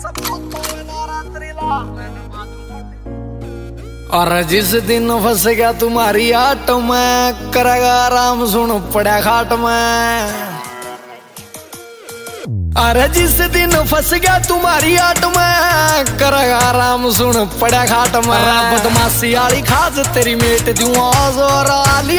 और जिस दिन फंस गया तुम्हारी आट में, करेगा आराम सुन पड़ा खाट में। अरे जिस दिन फंस गया तुम्हारी आट में, करेगा आराम सुन पड़ा खाट में। बदमाशी आली खास तेरी मेट दूं और आली